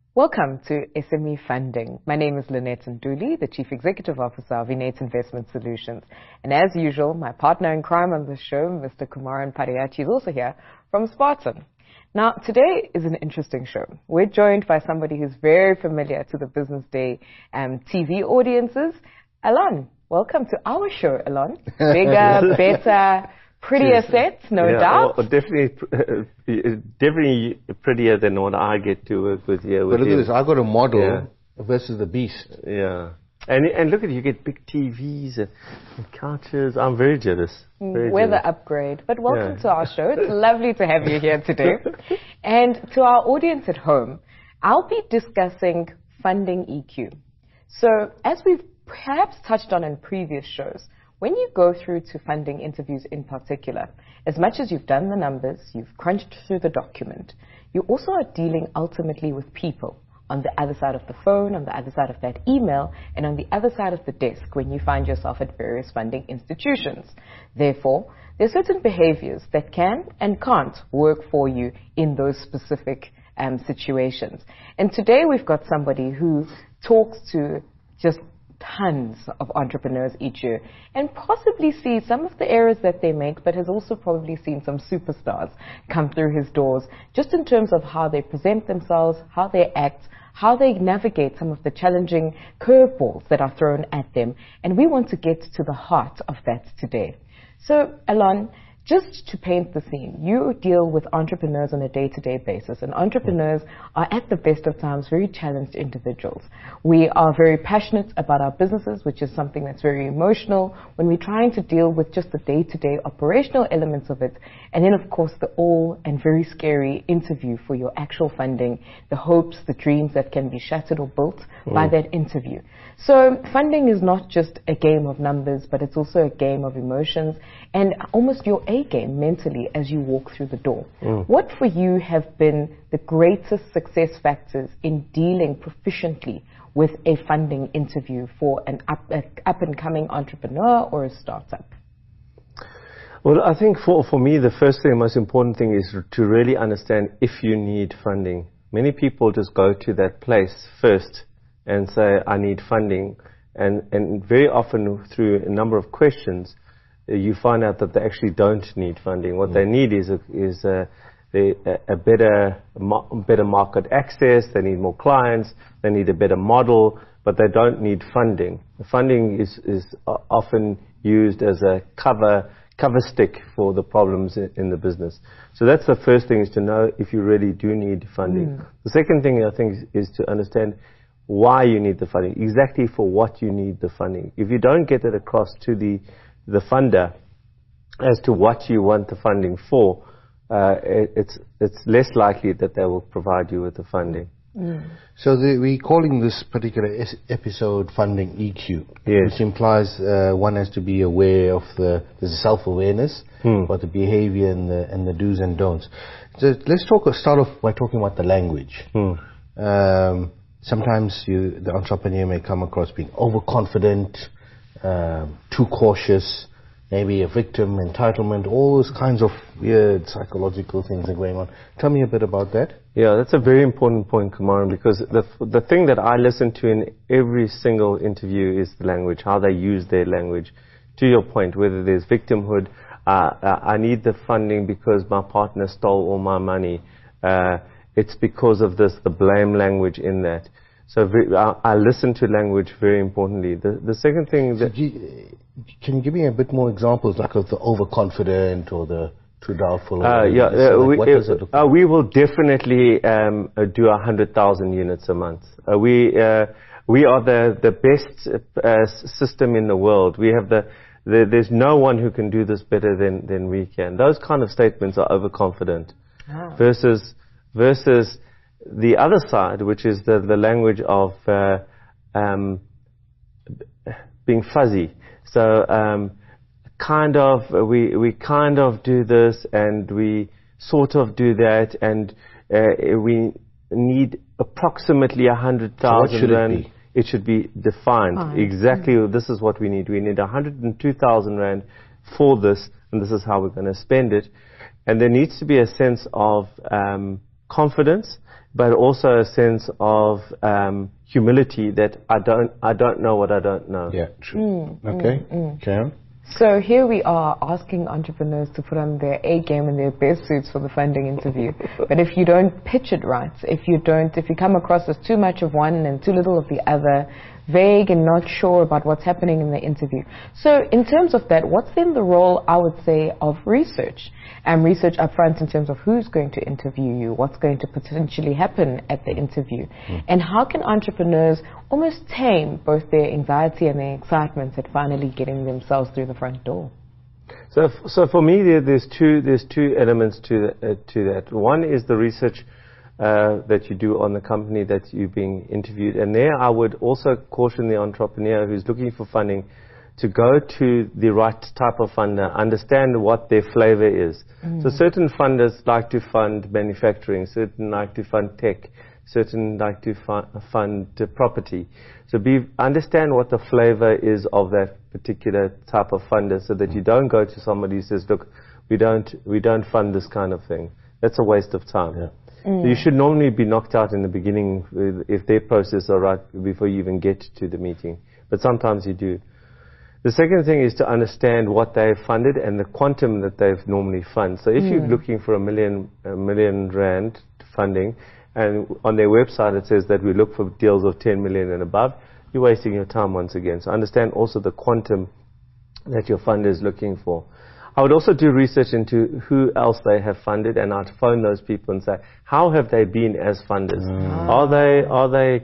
Welcome to SME Funding. My name is Lynette Nduli, the Chief Executive Officer of Innate Investment Solutions. And as usual, my partner in crime on this show, Mr. Kumaran Pariyachi, is also here from Spartan. Now, today is an interesting show. We're joined by somebody who's very familiar to the Business Day TV audiences. Alon, welcome to our show, Alon. Bigger, better, prettier sets, no doubt. Oh, definitely prettier than what I get to work with here. But look at this, I got a model versus the beast. Yeah. And look at you get big TVs and couches. I'm very jealous. We're the upgrade. But welcome to our show. It's lovely to have you here today. And to our audience at home, I'll be discussing funding EQ. So as we've perhaps touched on in previous shows, when you go through to funding interviews in particular, as much as you've done the numbers, you've crunched through the document, you also are dealing ultimately with people on the other side of the phone, on the other side of that email, and on the other side of the desk when you find yourself at various funding institutions. Therefore, there are certain behaviors that can and can't work for you in those specific situations. And today we've got somebody who talks to just tons of entrepreneurs each year and possibly sees some of the errors that they make, but has also probably seen some superstars come through his doors, just in terms of how they present themselves, how they act, how they navigate some of the challenging curveballs that are thrown at them. And we want to get to the heart of that today. So, Alon, just to paint the scene, you deal with entrepreneurs on a day-to-day basis, and entrepreneurs are at the best of times very challenged individuals. We are very passionate about our businesses, which is something that's very emotional when we're trying to deal with just the day-to-day operational elements of it, and then of course the all and very scary interview for your actual funding, the hopes, the dreams that can be shattered or built by that interview. So funding is not just a game of numbers, but it's also a game of emotions and almost your A-game mentally as you walk through the door. What for you have been the greatest success factors in dealing proficiently with a funding interview for an up-and-coming entrepreneur or a startup? Well, I think for me, the first thing, most important thing is to really understand if you need funding. Many people just go to that place first and say, I need funding. And very often through a number of questions, you find out that they actually don't need funding. What they need is a better market access. They need more clients. They need a better model, but they don't need funding. Funding is often used as a cover stick for the problems in the business. So that's the first thing, is to know if you really do need funding. The second thing, I think, is to understand why you need the funding, exactly for what you need the funding. If you don't get it across to the funder as to what you want the funding for, it's less likely that they will provide you with the funding. So we're calling this particular episode Funding EQ, which implies one has to be aware of there's self-awareness about the behavior and the do's and don'ts. So let's start off by talking about the language. Sometimes the entrepreneur may come across being overconfident, too cautious, maybe a victim, entitlement, all those kinds of weird psychological things are going on. Tell me a bit about that. Yeah, that's a very important point, Kumaran, because the thing that I listen to in every single interview is the language, how they use their language. To your point, whether there's victimhood, I need the funding because my partner stole all my money. It's because of this, the blame language in that. So I listen to language very importantly. The second thing that... Can you give me a bit more examples, like of the overconfident or the too doubtful? We will definitely do 100,000 units a month. We are the best system in the world. We have there's no one who can do this better than we can. Those kind of statements are overconfident. Versus the other side, which is the language of being fuzzy. So we kind of do this and we sort of do that, and we need approximately 100,000 rand. It should be defined exactly. This is what we need. We need 102,000 rand for this, and this is how we're going to spend it. And there needs to be a sense of confidence but also a sense of humility that I don't know what I don't know. Yeah, true. Okay, Karen? So here we are asking entrepreneurs to put on their A game and their best suits for the funding interview. But if you don't pitch it right, if you come across as too much of one and too little of the other, vague and not sure about what's happening in the interview. So in terms of that, what's then the role, I would say, of research? And research up front in terms of who's going to interview you, what's going to potentially happen at the interview, and how can entrepreneurs almost tame both their anxiety and their excitement at finally getting themselves through the front door? So for me, there's two elements to that. One is the research that you do on the company that you're being interviewed, and there I would also caution the entrepreneur who's looking for funding to go to the right type of funder, understand what their flavor is. So certain funders like to fund manufacturing, certain like to fund tech, certain like to fund property. So understand what the flavor is of that particular type of funder, so that you don't go to somebody who says, look, we don't fund this kind of thing. That's a waste of time. Yeah. So you should normally be knocked out in the beginning if their process are right before you even get to the meeting. But sometimes you do. The second thing is to understand what they've funded and the quantum that they've normally funded. So if you're looking for a million rand funding, and on their website it says that we look for deals of 10 million and above, you're wasting your time once again. So understand also the quantum that your funder is looking for. I would also do research into who else they have funded, and I'd phone those people and say, how have they been as funders? Are they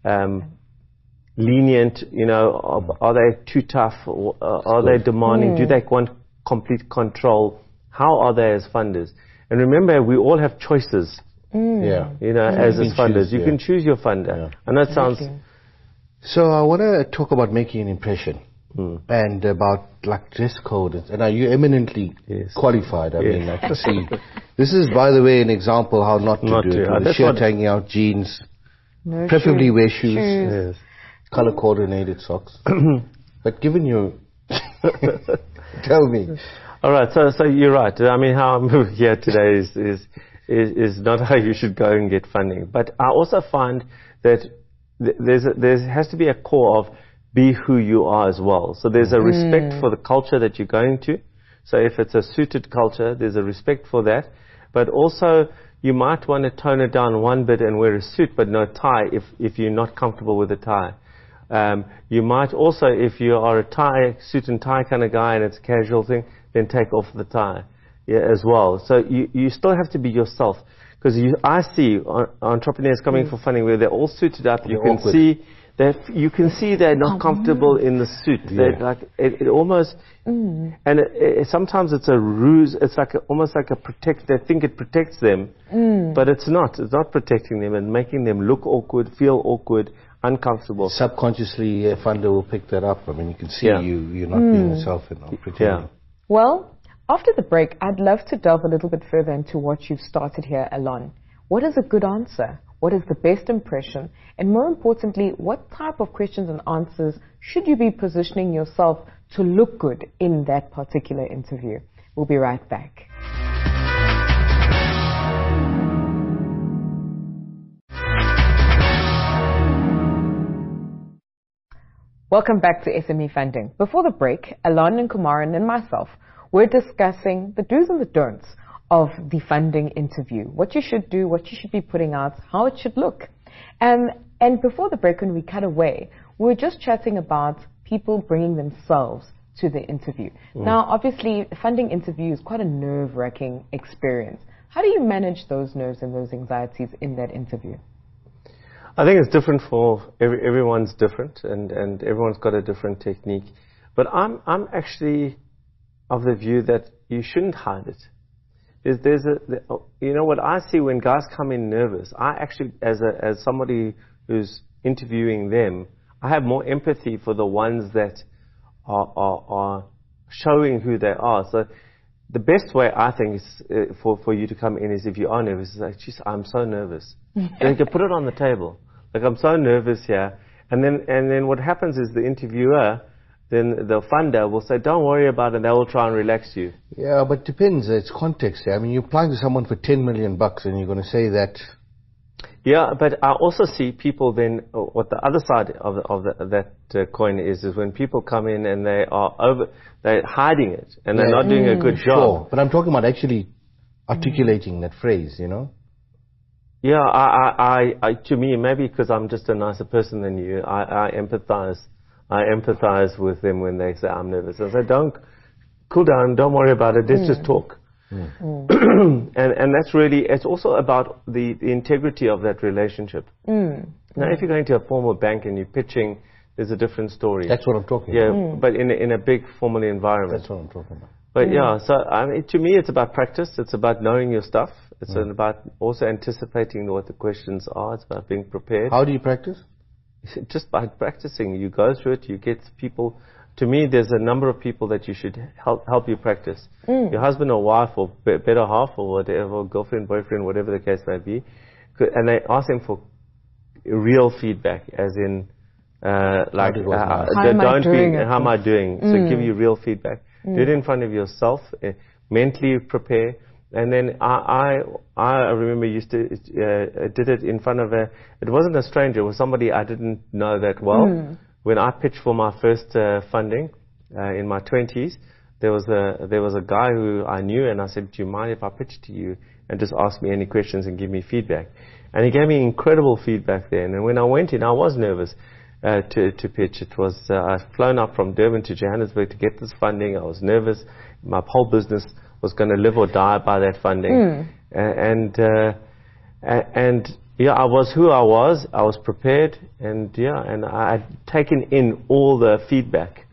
lenient? Are they too tough? Are they demanding? Do they want complete control? How are they as funders? And remember, we all have choices. As funders, you can choose your funder. And that sounds. So I want to talk about making an impression. And about like dress code, and are you eminently qualified? I mean, I can see. This is, by the way, an example how not to do it. With shirt hanging out, jeans, preferably wear shoes, color coordinated socks. But given you, tell me. All right, so you're right. I mean, how I'm here today is not how you should go and get funding. But I also find that there has to be a core of be who you are as well. So there's a respect for the culture that you're going to. So if it's a suited culture, there's a respect for that. But also, you might want to tone it down one bit and wear a suit but no tie if you're not comfortable with a tie. You might also, if you are a suit and tie kind of guy and it's a casual thing, then take off the tie as well. So you still have to be yourself. Because I see entrepreneurs coming for funding where they're all suited up. You can see they're not comfortable in the suit. It almost, and sometimes it's a ruse. It's like almost like a protect. They think it protects them, but it's not. It's not protecting them and making them look awkward, feel awkward, uncomfortable. Subconsciously, a funder will pick that up. I mean, you can see you're not being yourself and not pretending. Yeah. Well, after the break, I'd love to delve a little bit further into what you've started here, Alon. What is a good answer? What is the best impression? And more importantly, what type of questions and answers should you be positioning yourself to look good in that particular interview? We'll be right back. Welcome back to SME Funding. Before the break, Alon and Kumaran and myself were discussing the do's and the don'ts of the funding interview, what you should do, what you should be putting out, how it should look. And before the break, when we cut away, we were just chatting about people bringing themselves to the interview. Now, obviously, a funding interview is quite a nerve-wracking experience. How do you manage those nerves and those anxieties in that interview? I think it's different for everyone's different, and everyone's got a different technique. But I'm actually of the view that you shouldn't hide it. What I see when guys come in nervous, I actually, as somebody who's interviewing them, I have more empathy for the ones that are showing who they are. So the best way, I think, is for you to come in is if you are nervous, is like, geez, I'm so nervous. And you can put it on the table. Like, I'm so nervous here. And then what happens is the interviewer, then the funder will say, don't worry about it, they will try and relax you. Yeah, but it depends. It's context. I mean, you're applying to someone for 10 million bucks and you're going to say that Yeah, but I also see people then, what the other side of that coin is when people come in and they're hiding it and they're not doing a good job. Sure, but I'm talking about actually articulating that phrase, Yeah, I to me, maybe because I'm just a nicer person than you, I empathize with them when they say I'm nervous. I say, don't, cool down, don't worry about it, let's just talk. And that's really, it's also about the integrity of that relationship. Now, if you're going to a formal bank and you're pitching, there's a different story. That's what I'm talking about. Yeah, but in a big formal environment. That's what I'm talking about. But yeah, so I mean, to me, it's about practice. It's about knowing your stuff. It's about also anticipating what the questions are. It's about being prepared. How do you practice? Just by practicing. You go through it. You get people. To me, there's a number of people that you should help you practice. Your husband or wife or better half or whatever, girlfriend, boyfriend, whatever the case may be. And they ask them for real feedback, as in, like, how am I doing? So give you real feedback. Do it in front of yourself, mentally prepare. And then I remember used to did it in front of it wasn't a stranger, it was somebody I didn't know that well. When I pitched for my first funding in my 20s, there was a guy who I knew, and I said, do you mind if I pitch to you and just ask me any questions and give me feedback? And he gave me incredible feedback then. And when I went in, I was nervous to pitch. It was I'd flown up from Durban to Johannesburg to get this funding. I was nervous. My whole business was going to live or die by that funding. And yeah, I was who I was. I was prepared, and I'd taken in all the feedback.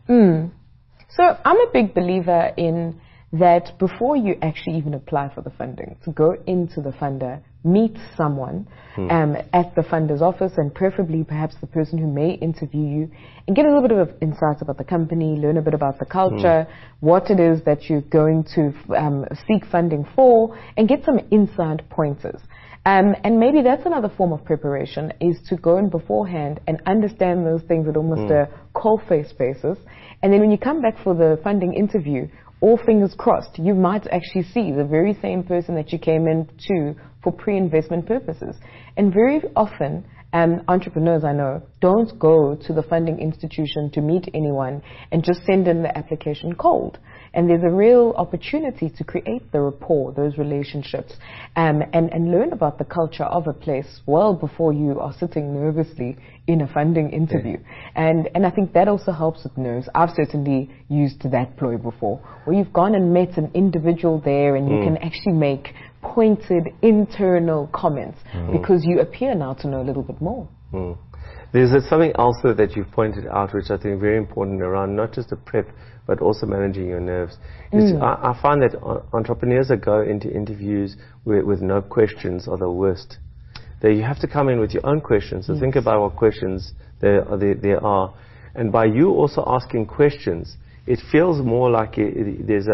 So I'm a big believer in that before you actually even apply for the funding, to go into the funder, meet someone at the funder's office, and preferably perhaps the person who may interview you, and get a little bit of insights about the company, learn a bit about the culture, what it is that you're going to seek funding for, and get some inside pointers. And maybe that's another form of preparation, is to go in beforehand and understand those things at almost a coal-face basis. And then when you come back for the funding interview, all fingers crossed, you might actually see the very same person that you came in to for pre-investment purposes. And very often, entrepreneurs I know don't go to the funding institution to meet anyone and just send in the application cold. And there's a real opportunity to create the rapport, those relationships, and learn about the culture of a place well before you are sitting nervously in a funding interview. And I think that also helps with nerves. I've certainly used that ploy before, where you've gone and met an individual there and you can actually make pointed internal comments because you appear now to know a little bit more. There's something else that you've pointed out, which I think is very important around not just the prep, but also managing your nerves. I find that entrepreneurs that go into interviews with no questions are the worst. You have to come in with your own questions. So think about what questions there are. And by you also asking questions, it feels more like there's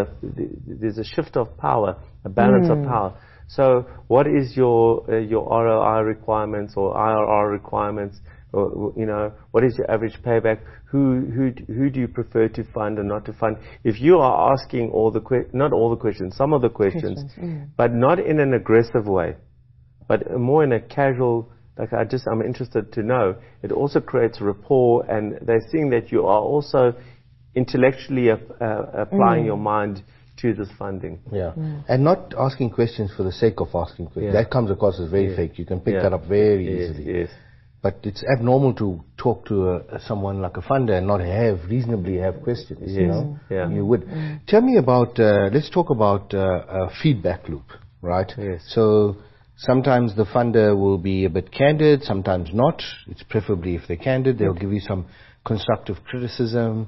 a shift of power, a balance of power. So what is your ROI requirements or IRR requirements? Or, what is your average payback? Who do you prefer to fund and not to fund? If you are asking not all the questions, some of the questions, but not in an aggressive way, but more in a casual, like I'm interested to know, it also creates rapport, and they're seeing that you are also intellectually applying your mind to this funding. And not asking questions for the sake of asking questions. That comes across as very fake. You can pick that up very easily. But it's abnormal to talk to someone like a funder and not reasonably have questions, You would. Tell me about, let's talk about a feedback loop, right? So sometimes the funder will be a bit candid, sometimes not. It's preferably if they're candid, they'll give you some constructive criticism.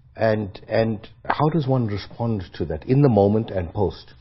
And how does one respond to that in the moment and post?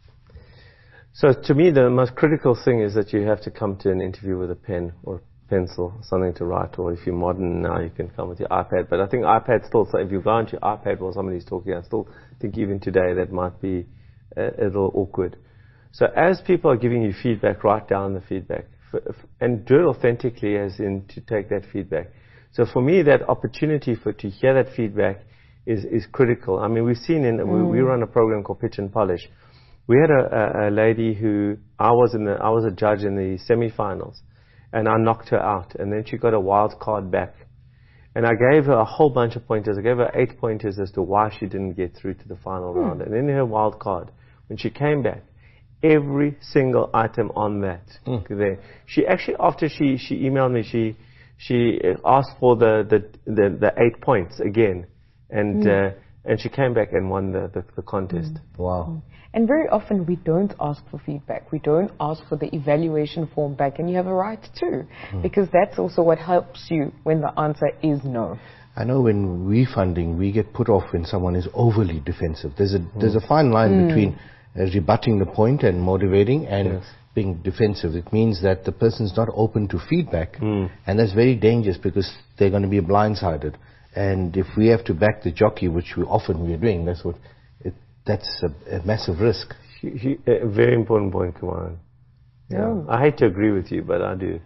So to me, the most critical thing is that you have to come to an interview with a pen or pencil, something to write, or if you're modern now, you can come with your iPad. But I think iPad still, so if you go onto your iPad while somebody's talking, I still think even today that might be a little awkward. So as people are giving you feedback, write down the feedback and do it authentically, as in to take that feedback. So for me, that opportunity to hear that feedback is critical. I mean, we've seen we run a program called Pitch and Polish. We had a lady who I was a judge in the semi-finals. and I knocked her out. And then she got a wild card back. And I gave her a whole bunch of pointers. I gave her 8 pointers as to why she didn't get through to the final round. And in her wild card, when she came back, every single item on that there, she actually, after she emailed me, she asked for the 8 points again, and she came back and won the contest. Wow. And very often we don't ask for feedback. We don't ask for the evaluation form back, and you have a right to, because that's also what helps you when the answer is no. I know when we're funding, we get put off when someone is overly defensive. There's a fine line between rebutting the point and motivating and being defensive. It means that the person's not open to feedback, and that's very dangerous because they're going to be blindsided. And if we have to back the jockey, which we're doing, that's a massive risk. A very important point, Kumaran. Yeah. I hate to agree with you, but I do.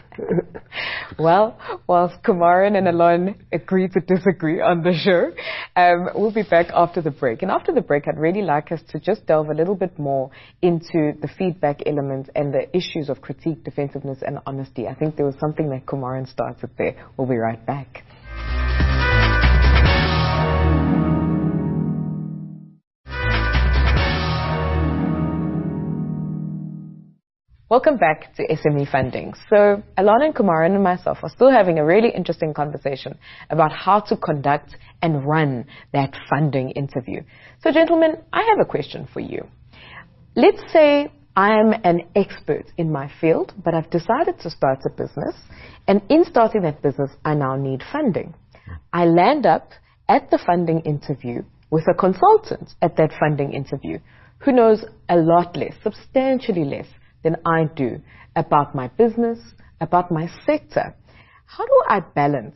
Well, whilst Kumaran and Alon agree to disagree on the show, we'll be back after the break. And after the break, I'd really like us to just delve a little bit more into the feedback elements and the issues of critique, defensiveness, and honesty. I think there was something that Kumaran started there. We'll be right back. Welcome back to SME Funding. So, Alon and Kumaran and myself are still having a really interesting conversation about how to conduct and run that funding interview. So, gentlemen, I have a question for you. Let's say I'm an expert in my field, but I've decided to start a business, and in starting that business, I now need funding. I land up at the funding interview with a consultant at that funding interview who knows a lot less, substantially less, than I do about my business, about my sector. How do I balance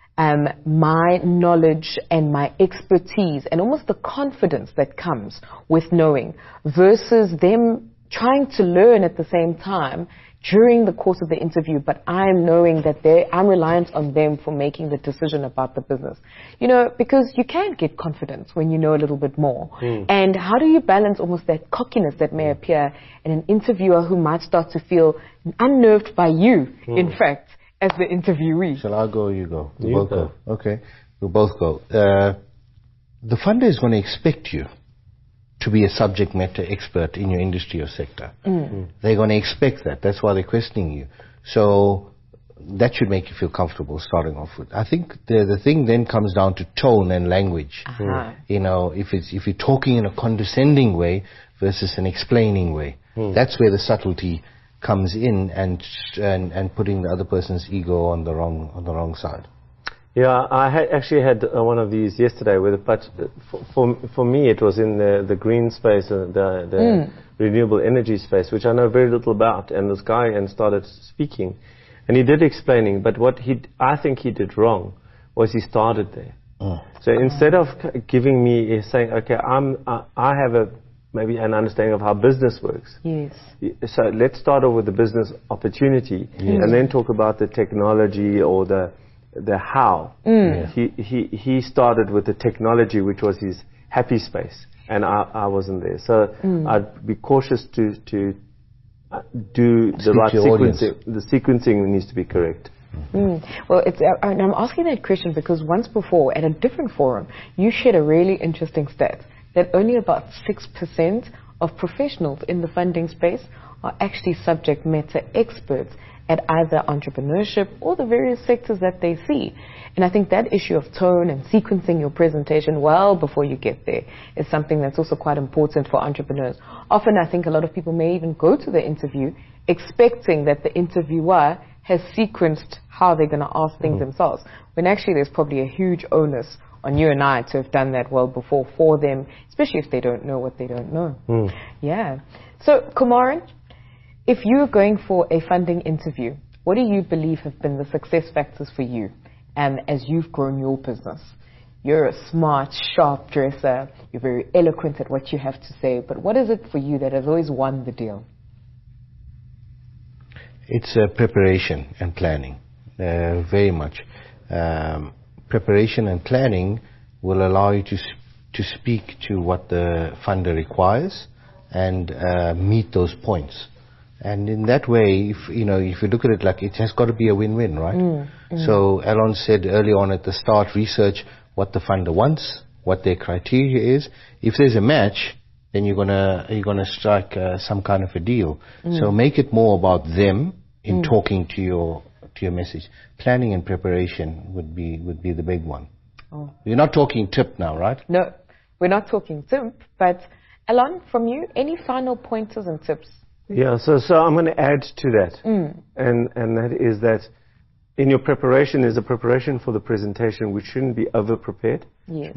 my knowledge and my expertise and almost the confidence that comes with knowing versus them trying to learn at the same time during the course of the interview, but I'm knowing that I'm reliant on them for making the decision about the business. You know, because you can get confidence when you know a little bit more. And how do you balance almost that cockiness that may appear in an interviewer who might start to feel unnerved by you, in fact, as the interviewee? Shall I go or you go? You both go. Okay, we'll both go. The funder is going to expect you to be a subject matter expert in your industry or sector. They're going to expect that. That's why they're questioning you. So that should make you feel comfortable starting off with. I think the thing then comes down to tone and language. You know, if you're talking in a condescending way versus an explaining way, that's where the subtlety comes in and putting the other person's ego on the wrong side. Yeah, I actually had one of these yesterday, but for me it was in the green space, the renewable energy space, which I know very little about. And this guy started speaking, and he did explaining, but what I think he did wrong was he started there. So instead of giving me, saying, okay, I have maybe an understanding of how business works. Yes. So let's start off with the business opportunity, and then talk about the technology or the how. He started with the technology, which was his happy space, and I wasn't there. So I'd be cautious to do the right sequencing. The sequencing needs to be correct. Well, and I'm asking that question because once before, at a different forum, you shared a really interesting stat that only about 6% of professionals in the funding space are actually subject matter experts at either entrepreneurship or the various sectors that they see. And I think that issue of tone and sequencing your presentation well before you get there is something that's also quite important for entrepreneurs. Often I think a lot of people may even go to the interview expecting that the interviewer has sequenced how they're going to ask things themselves, when actually there's probably a huge onus on you and I to have done that well before for them, especially if they don't know what they don't know. Yeah. So, Kumaran, if you're going for a funding interview, what do you believe have been the success factors for you as you've grown your business? You're a smart, sharp dresser. You're very eloquent at what you have to say. But what is it for you that has always won the deal? It's preparation and planning, very much. Preparation and planning will allow you to speak to what the funder requires and meet those points. And in that way, if you look at it, like, it has got to be a win-win, right? So Alon said early on at the start, research what the funder wants, what their criteria is. If there's a match, then you're gonna strike some kind of a deal. So make it more about them in talking to your message. Planning and preparation would be the big one. Oh. We're not talking tip now, right? No, we're not talking tip. But Alon, from you, any final pointers and tips? Yeah, so I'm going to add to that, and that is that in your preparation is a preparation for the presentation, which shouldn't be over-prepared. Yes.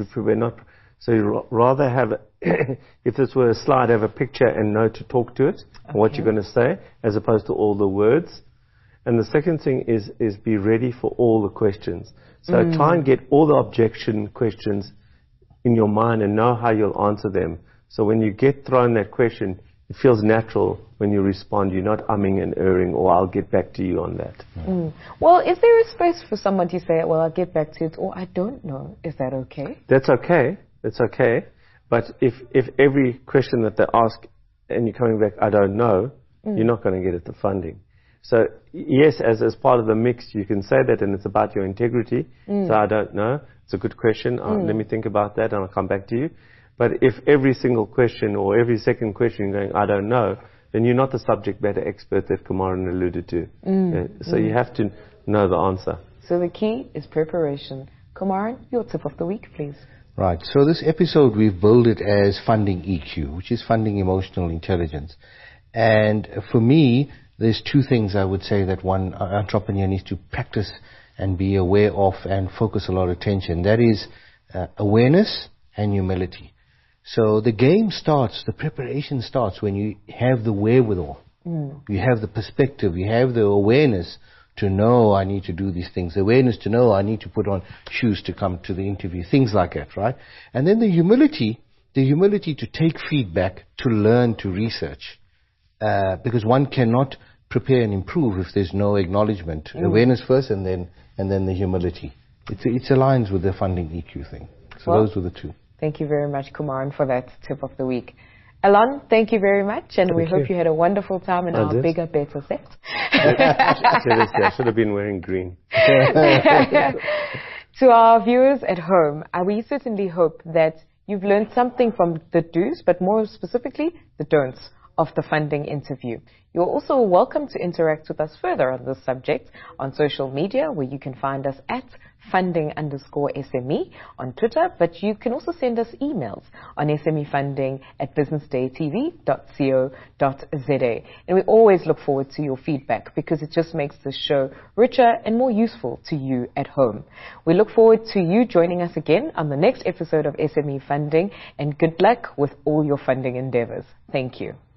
So you rather have, if this were a slide, have a picture and know to talk to it, what you're going to say, as opposed to all the words. And the second thing is be ready for all the questions. So try and get all the objection questions in your mind and know how you'll answer them. So when you get thrown that question, it feels natural when you respond. You're not umming and erring, or I'll get back to you on that. Well, is there a space for someone to say, well, I'll get back to it, or I don't know? Is that okay? That's okay. That's okay. But if every question that they ask and you're coming back, I don't know, you're not going to get at the funding. So yes, as part of the mix, you can say that, and it's about your integrity. So I don't know. It's a good question. Let me think about that, and I'll come back to you. But if every single question or every second question you're going, I don't know, then you're not the subject matter expert that Kumaran alluded to. So you have to know the answer. So the key is preparation. Kumaran, your tip of the week, please. Right. So this episode, we've billed it as Funding EQ, which is Funding Emotional Intelligence. And for me, there's two things I would say that one entrepreneur needs to practice and be aware of and focus a lot of attention. That is awareness and humility. So the game starts, the preparation starts when you have the wherewithal. You have the perspective, you have the awareness to know I need to do these things, the awareness to know I need to put on shoes to come to the interview, things like that, right? And then the humility to take feedback, to learn, to research. Because one cannot prepare and improve if there's no acknowledgement. Awareness first, and then the humility. It aligns with the Funding EQ thing. So those were the two. Thank you very much, Kumaran, for that tip of the week. Alon, thank you very much, and we hope you had a wonderful time in our bigger, better set. I should have been wearing green. To our viewers at home, we certainly hope that you've learned something from the do's, but more specifically, the don'ts of the funding interview. You're also welcome to interact with us further on this subject on social media, where you can find us at funding_SME on Twitter, but you can also send us emails on smefunding@businessdaytv.co.za. And we always look forward to your feedback, because it just makes the show richer and more useful to you at home. We look forward to you joining us again on the next episode of SME Funding, and good luck with all your funding endeavors. Thank you.